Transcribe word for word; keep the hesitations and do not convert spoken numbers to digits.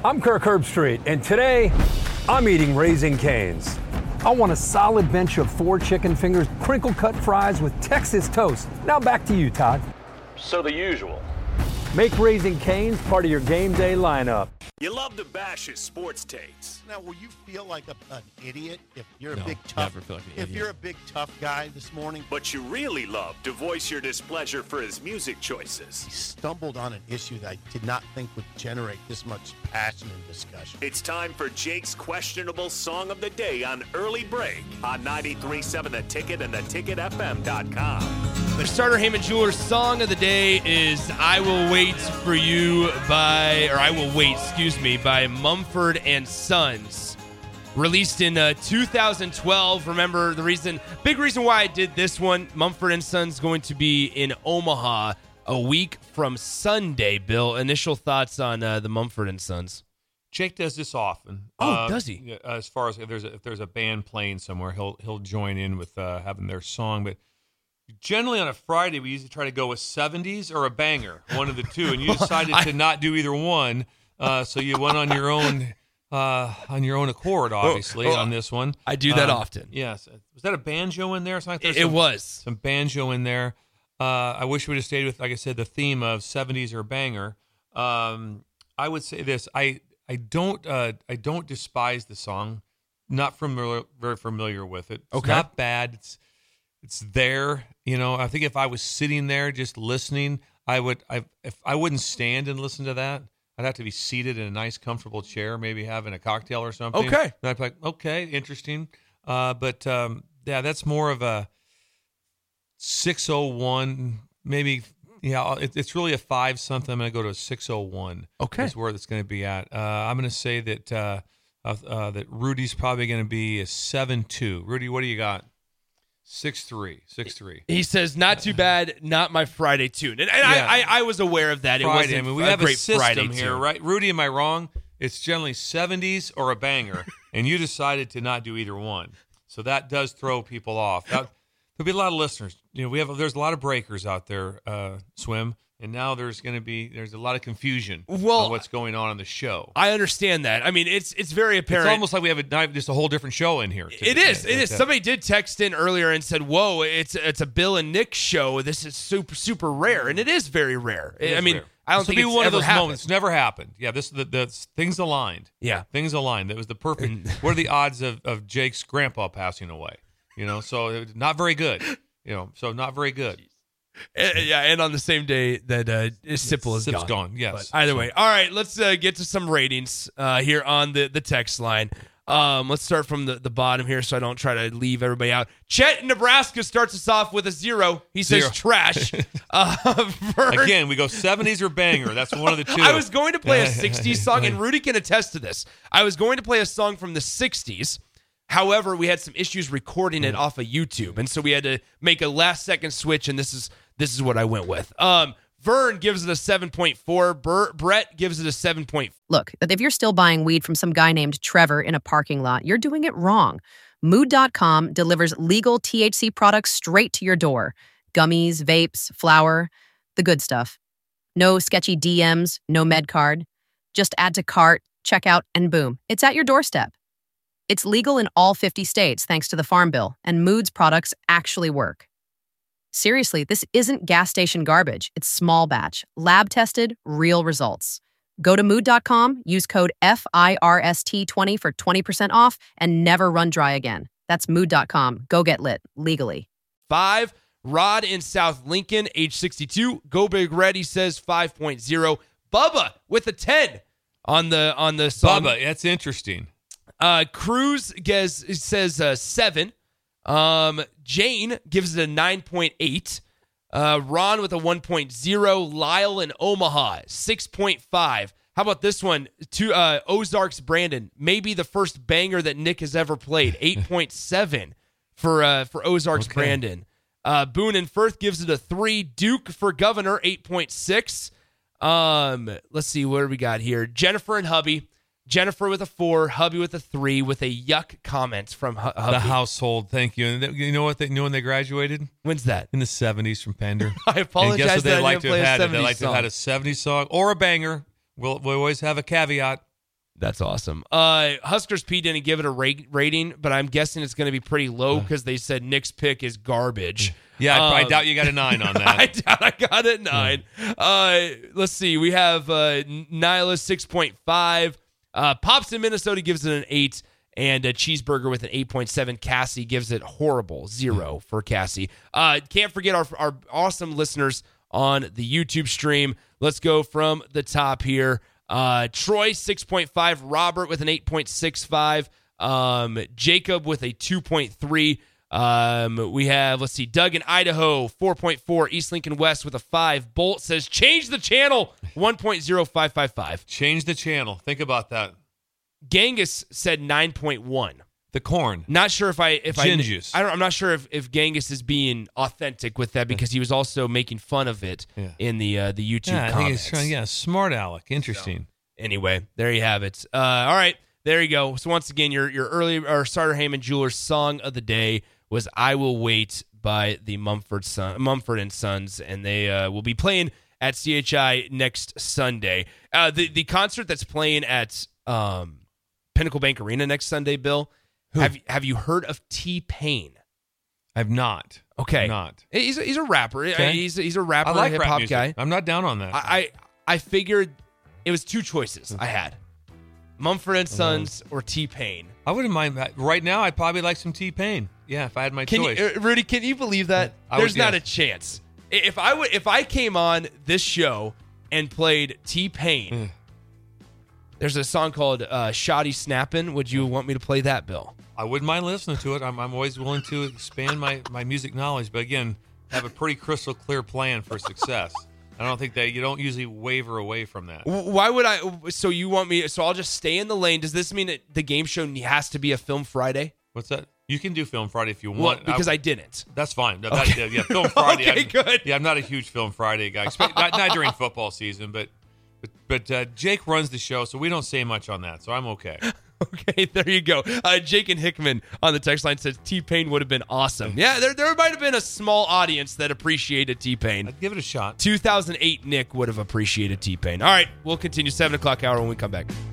I'm Kirk Herbstreit, and today I'm eating Raising Cane's. I want a solid bench of four chicken fingers, crinkle-cut fries with Texas toast. Now back to you, Todd. So the usual. Make Raising Cane's part of your game day lineup. You love to bash his sports takes. Now, will you feel like a, an idiot if you're No, a big tough? never feel like an if idiot. you're a big tough guy this morning, But you really love to voice your displeasure for his music choices. he stumbled on an issue that I did not think would generate this much passion and discussion. It's time for Jake's questionable song of the day on Early Break on ninety-three point seven The Ticket and the ticket f m dot com. The Starter Heyman Jewelers song of the day is I Will Wait for You by, or I Will Wait, excuse me, by Mumford and Sons. Released in uh, two thousand twelve. Remember the reason, big reason why I did this one. Mumford and Sons going to be in Omaha a week from Sunday. Bill, initial thoughts on uh, the Mumford and Sons? Jake does this often. Oh, Uh, does he? yeah, As far as if there's a, if there's a band playing somewhere, he'll he'll join in with uh, having their song. But generally on a Friday, we usually try to go with seventies or a banger, one of the two. And you decided I- to not do either one, uh, so you went on your own uh, on your own accord, obviously, oh, on this one. I do that Um, often. Yes. Was that a banjo in there? Something like It, there's it some- was. some banjo in there. Uh, I wish we would have stayed with, like I said, the theme of seventies or banger. Um, I would say this: I I don't uh, I don't despise the song. Not familiar, very familiar with it. It's Okay. not bad. It's it's there. You know, I think if I was sitting there just listening, I would. I if I wouldn't stand and listen to that. I'd have to be seated in a nice, comfortable chair, maybe having a cocktail or something. Okay. And I'd be like, okay, interesting. Uh, but um, yeah, that's more of a six oh one, maybe. Yeah, it, it's really a five something. I'm going to go to a six oh one. Okay. That's where it's going to be at. Uh, I'm going to say that uh, uh, uh, that Rudy's probably going to be a seven two. Rudy, what do you got? six three. six three. He says, not too bad, not my Friday tune. And, and Yeah. I, I, I was aware of that. It Friday. wasn't I mean, we a have a great Friday system here, tune. right? Rudy, am I wrong? It's generally seventies or a banger, and you decided to not do either one. So that does throw people off. That, there'll be a lot of listeners. You know, we have there's a lot of breakers out there, uh, Swim, and now there's going to be there's a lot of confusion Well, on what's going on on the show. I understand that. I mean, it's it's very apparent. It's almost like we have a, just a whole different show in here. It is. It is. Uh, Somebody did text in earlier and said, "Whoa, it's it's a Bill and Nick show. This is super super rare," and it is very rare. It is I mean, rare. I don't This will think be it's one of ever those happened. moments. It's never happened. Yeah, this the, the things aligned. Yeah. Things aligned. That was the perfect. What are the odds of, of Jake's grandpa passing away? You know, so it was not very good. You know, so not very good. And- yeah, and on the same day that uh, Sipple is Sip's gone. gone, yes. But either way, all right. Let's uh, get to some ratings uh, here on the the text line. Um, let's start from the, the bottom here, so I don't try to leave everybody out. Chet in Nebraska starts us off with a zero. He says Zero. trash. uh, Vern- Again, we go seventies or banger. That's one of the two. I was going to play a sixties song, and Rudy can attest to this. I was going to play a song from the sixties. However, we had some issues recording it off of YouTube, and so we had to make a last second switch, and this is this is what I went with. Um, Vern gives it a seven point four. Bur- Brett gives it a seven point four. Look, if you're still buying weed from some guy named Trevor in a parking lot, you're doing it wrong. Mood dot com delivers legal T H C products straight to your door. Gummies, vapes, flour, the good stuff. No sketchy D Ms, no med card. Just add to cart, checkout, and boom, it's at your doorstep. It's legal in all fifty states thanks to the Farm Bill, and Mood's products actually work. Seriously, this isn't gas station garbage. It's small batch, lab tested, real results. Go to mood dot com, use code F I R S T twenty for twenty percent off, and never run dry again. That's mood dot com. Go get lit, legally. Five. Rod in South Lincoln, age sixty-two. Go Big Red, he says five point oh. Bubba with a ten on the on the song. Bubba, that's interesting. Uh, Cruz gets, says uh, seven. Um, Jane gives it a nine point eight. Uh, Ron with a one point oh. Lyle in Omaha, six point five. How about this one? To uh, Ozarks Brandon, maybe the first banger that Nick has ever played, eight point seven for uh, for Ozarks Okay. Brandon. Uh, Boone and Firth gives it a three. Duke for Governor, eight point six. Um, let's see, what do we got here? Jennifer and Hubby. Jennifer with a four, Hubby with a three, with a yuck comment from Hu- Hubby. The household, thank you. And they, you know what? They, you know when they graduated? When's that? In the seventies from Pender. I apologize And guess what that they I like didn't to play have a had? They seventies like to have song. had a seventies song or a banger. We'll, we always have a caveat. That's awesome. Uh, Huskers P didn't give it a rate, rating, but I'm guessing it's going to be pretty low because they said Nick's pick is garbage. Yeah, um, I, I doubt you got a nine on that. I doubt I got a nine. Yeah. Uh, let's see. We have uh, Nyla six point five. Uh, Pops in Minnesota gives it an eight. And a Cheeseburger with an eight point seven. Cassie gives it horrible. Zero for Cassie. Uh, can't forget our, our awesome listeners on the YouTube stream. Let's go from the top here. Uh, Troy, six point five. Robert with an eight point six five. Um, Jacob with a two point three. Um, we have, let's see, Doug in Idaho, four point four. East Lincoln West with a five. Bolt says, change the channel, one point oh five five five. Change the channel. Think about that. Genghis said nine point one. The corn. Not sure if I if Gingius. I, I don't, I'm not sure if, if Genghis is being authentic with that because he was also making fun of it yeah. in the uh, the YouTube yeah, I comments. think he's trying, yeah, smart aleck. Interesting. So, anyway, there you have it. Uh, all right, there you go. So once again, your your early or Starter Heyman Jewelers song of the day was "I Will Wait" by the Mumford Son, Mumford and Sons, and they uh, will be playing at C H I next Sunday. Uh, the the concert that's playing at um, Pinnacle Bank Arena next Sunday, Bill. Who? Have Have you heard of T-Pain? I've not. Okay, I've not. He's a, he's a rapper. Okay. He's a, he's a rapper, I like hip rap hop music. guy. I'm not down on that. I, I I figured it was two choices I had: Mumford and Sons or T-Pain. I wouldn't mind that. Right now, I'd probably like some T-Pain. Yeah, if I had my Can choice. you, uh, Rudy, can you believe that? I would, There's not yes. a chance. If I would, if I came on this show and played T-Pain, there's a song called uh, "Shoddy Snappin'." Would you want me to play that, Bill? I wouldn't mind listening to it. I'm, I'm always willing to expand my, my music knowledge, but again, have a pretty crystal clear plan for success. I don't think that you don't usually waver away from that. Why would I? So you want me? So I'll just stay in the lane. Does this mean that the game show has to be a Film Friday? What's that? You can do Film Friday if you Well, want. because I, I, I didn't. that's fine. That- Okay. yeah, Film Friday. Okay, I'm, good. Yeah, I'm not a huge Film Friday guy, Expect- not, not during football season, but but, but uh, Jake runs the show, so we don't say much on that, so I'm okay. Okay, there you go. Uh, Jake and Hickman on the text line says T-Pain would have been awesome. Yeah, there there might have been a small audience that appreciated T-Pain. I'd give it a shot. two thousand eight Nick would have appreciated T-Pain. All right, we'll continue. seven o'clock hour when we come back.